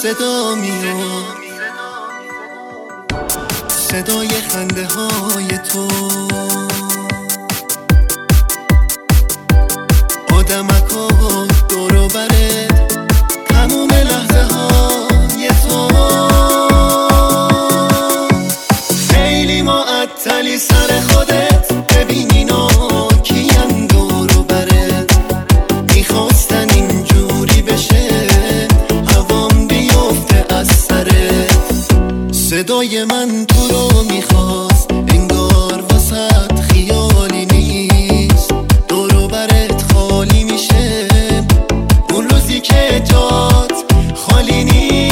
صدا میاد، صدای خنده های تو، آدمکا دور و برت، تموم لحظه های تو. خیلی معطلی سر خودت، ببین اینا کین دور و برت، میخواستن اینجوری بشه هوام بیفته از سرت. صدای من تو رو میخواست، انگار وسط خیالی نیست، دور و برت خالی میشه اون روزی که جات خالی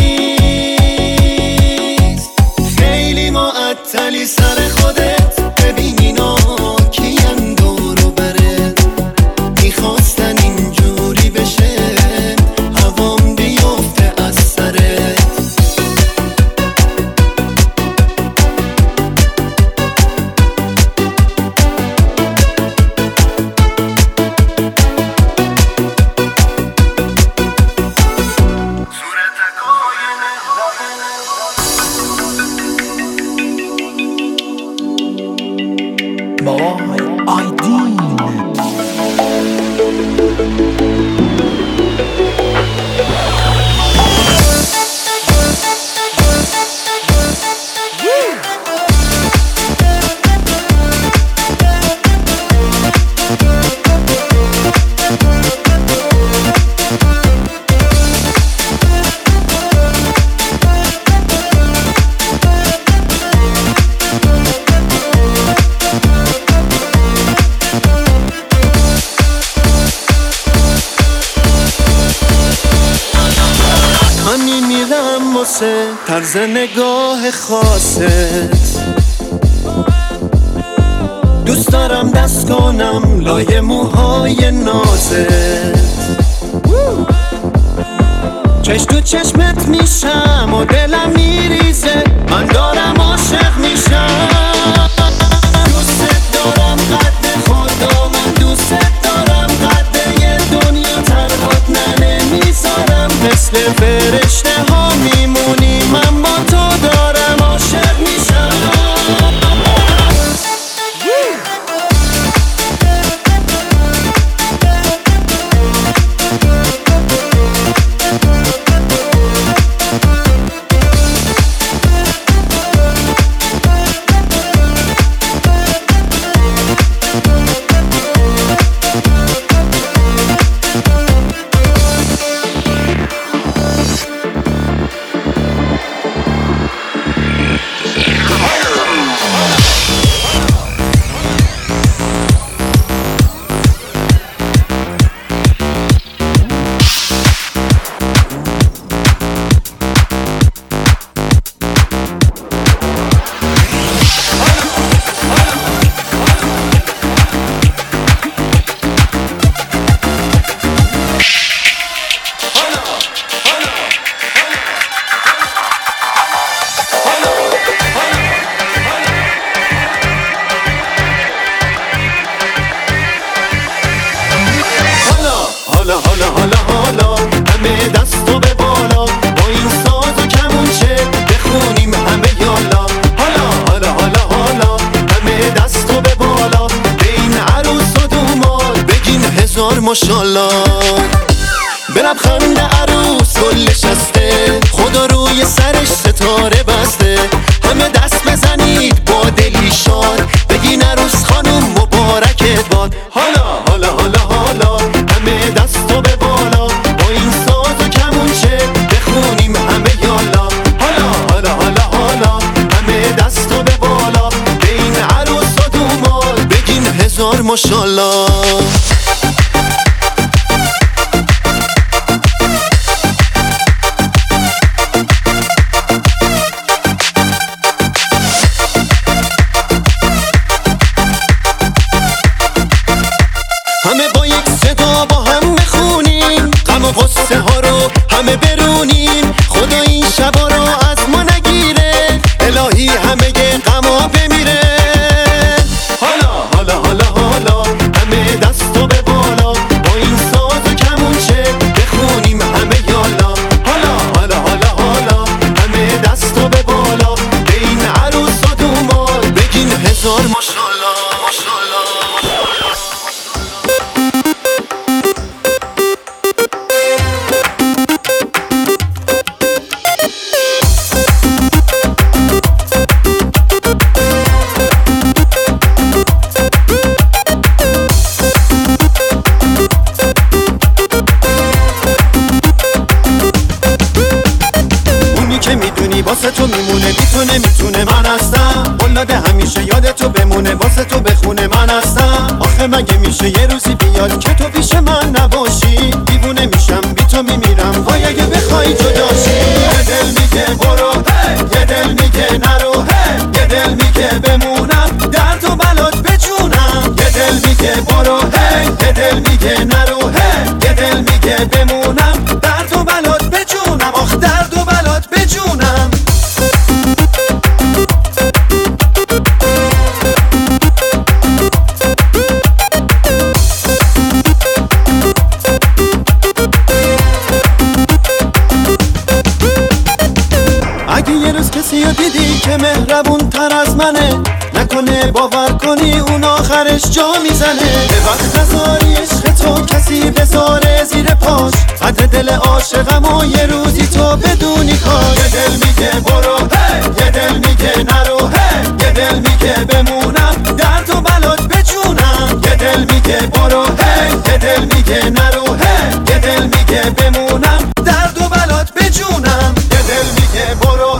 نیست. خیلی معطلی سر خودت، ببین اینا کین دور و برت، میخواستن اینجوری بشه هوام بیفته از سرت. طرز نگاه خاصت، دوست دارم دست کنم لای موهای نازت، چشم تو چشمت میشم و دلم میریزه، من دارم عاشق میشم. دوست دارم قد خدا، من دوست دارم قد یه دنیا، تنهات نمیذارم، مثل فرشته ها میمونی، من با تو دارم عاشق میشم. حالا همه دستو به بالا، با این ساز و کمونچه بخونیم همه یالا. حالا همه دستو به بالا، به این عروس و دومال بگین هزار ماشالله. به لبخند عروس گل نشسته، خدا روی سرش ستاره بسته، همه دست بزنید با دلی شاد، بگین عروس خانم مبارکت باد. حالا همه دستو به بالا، با این ساز و کمونچه بخونیم همه یالا. حالا همه دستو به بالا، به این عروس و دومال بگین هزار ماشالله. همه با یک صدا با هم بخونیم، غم و غصه ها رو همه برونیم، خدا این شبا رو از ما نگیره، الهی همه غما بمیره. حالا همه واسه تو میمونه بی تو نمیتونه من هستم قلاده همیشه یاد تو بمونه واسه تو بخونه من هستم آخه مگه میشه یه روزی بیاد که تو پیش من نباشی دیوونه میشم بی تو میمیرم وای اگه بخوای جداشی یه دل میگه برو یه دل میگه نرو یه دل میگه بمونم در تو بلات بجونم یه دل میگه برو یه دل میگه نرو یه دل میگه بمونم در تو بلات بجونم آخ در تو بلات بجونم اگه یه روز کسی رو دیدی که مهربون تر از منه نکنه باور کنی اون آخرش جا میزنه به وقت نذاری عشق تو کسی بذاره زیر پاش قدر دل عاشقم و یه روزی تو بدونی کاش یه دل میگه برو یه دل میگه نرو یه دل میگه بمونم در تو بلات بجونم یه دل میگه برو یه دل میگه نرو یه دل میگه بمونم در تو بلات بجونم یه دل میگه برو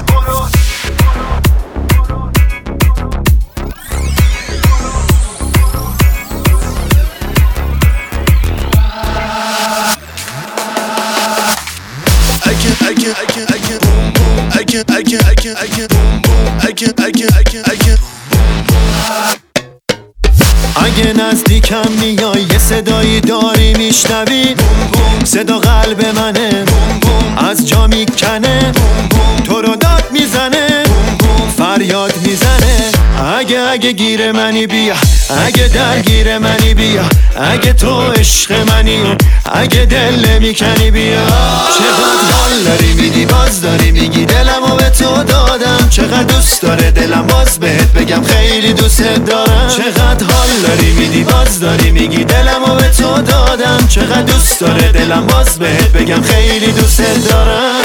اگه نزدیکم میای یه صدایی داری میشنوی صدا قلب منه از جا میکنه تو رو داد میزنه فریاد میزنه اگه گیر منی بیا اگه درگیر منی بیا اگه تو عشق منی اگه دل نمیکنی بیا چقدر حال داری میدی باز داری میگی دلمو به تو دادم چقدر دوست داره دلم باز بهت بگم خیلی دوست دارم چقدر حال داری میدی باز داری میگی دلمو به تو دادم چقدر دوست داره دلم باز بهت بگم خیلی دوست دارم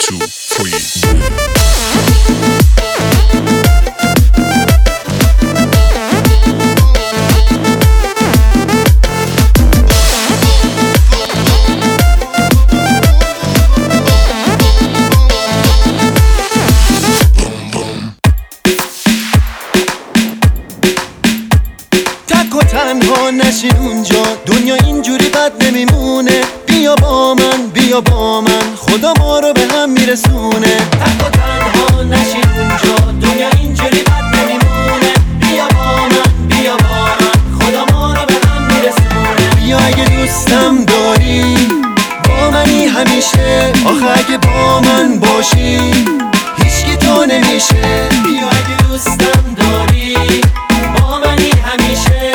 تنها نشین اونجا دنیا اینجوری بد نمیمونه بیا با من خدا ما رو به هم میرسونه تک و تنها نشین اونجا دنیا اینجوری بد نمیمونه بیا با من خدا ما رو به هم میرسونه بیا اگه دوستم داری با منی همیشه آخه اگه با من باشی هیچکی تو نمیشه بیا اگه دوستم داری با منی همیشه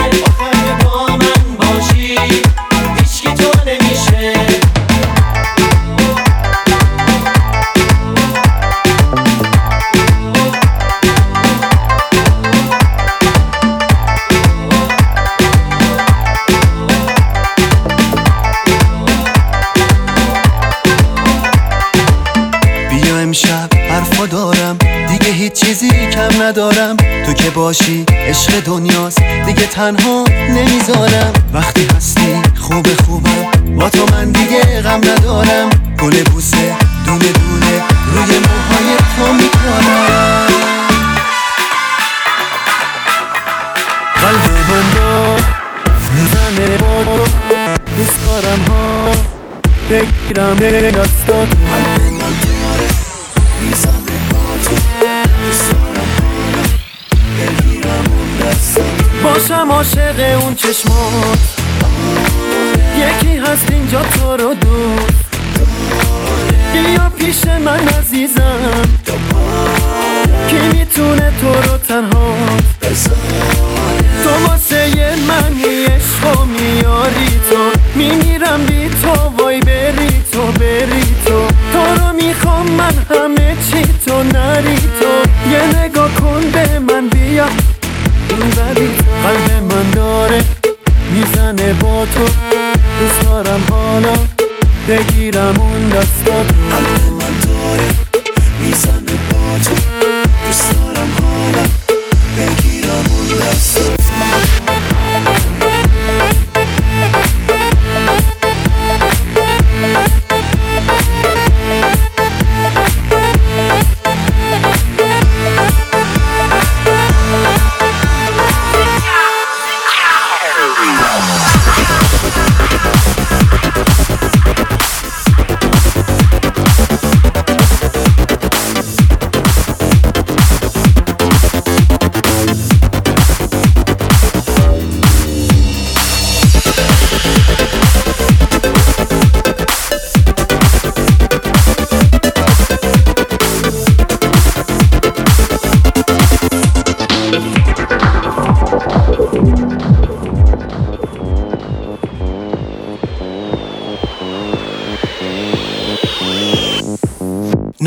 امشب حرفا دارم دیگه هیچ چیزی کم ندارم تو که باشی عشق دنیاست دیگه تنها نمیذارم وقتی هستی خوبم با تو من دیگه غم ندارم گل بوسه دونه دونه روی موهای تو میکنم قلب من رو میزنه با تو دوست دارم ها بگیرم دستات باشم عاشق اون چشمات یکی هست اینجا تو رو دوست بیا پیش من عزیزم کی میتونه تو رو تنها تو واسه منی عشق و میاری تو میمیرم بی تو وای بری تو رو میخوام من همه چی تو نری تو یه نگاه کن به من بیا قلب من داره میزنه با تو دوست دارم حالا بگیرم اون دستات قلب من داره میزنه با تو دوست دارم حالا بگیرم اون دستات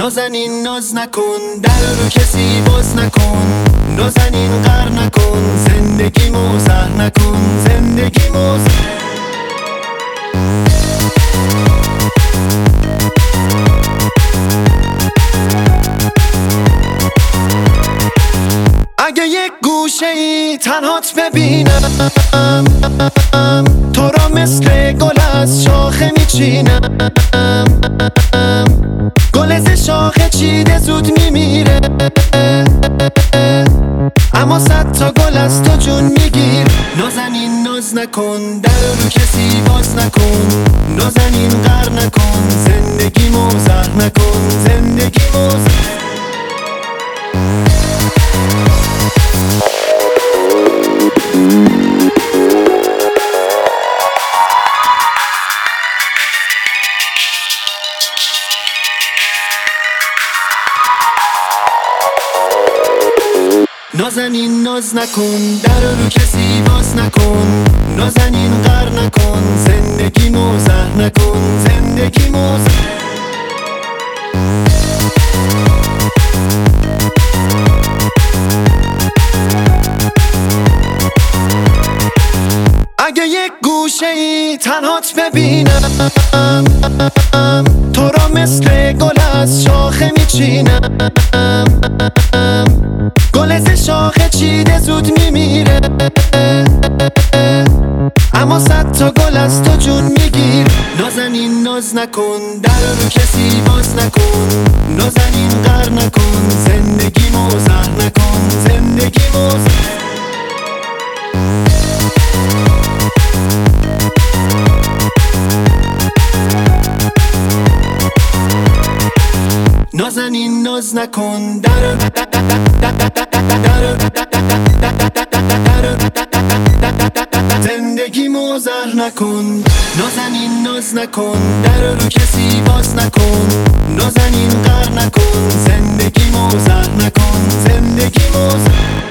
نازنین ناز نکن، در رو کسی باز نکن. نازنین غر نکن، زندگی موزه نکن، زندگی موزه. اگه یک گوشه ای تنهات ببینم، تو را مثل گل از شاخه میچینم. گل ز شاخه چیده زود میمیره، اما 100 تا گل از تو جون میگیر. نازنین ناز نکن، در رو کسی باز نکن. نازنین غر نکن، زندگی موزه نکن، زندگی موزه. نازنین ناز نکن، در رو کسی باز نکن. نازنین غر نکن، زندگی موزه نکن، زندگی موزه. اگه یک گوشه ای تنهات ببینم، تو را مثل گل از شاخه میچینم. گل ز شاخه چیده زود میمیره، اما 100 تا گل از تو جون میگیر. نازنین ناز نکن، در رو کسی باز نکن. نازنین غر نکن، زندگی موزه نکن، زندگی موزه. نازنین ناز نکن، زندگی موزه نکن. نازنین ناز نکن، در رو کسی باز نکن. نازنین غر نکن، زندگی موزه نکن، زندگی موزه.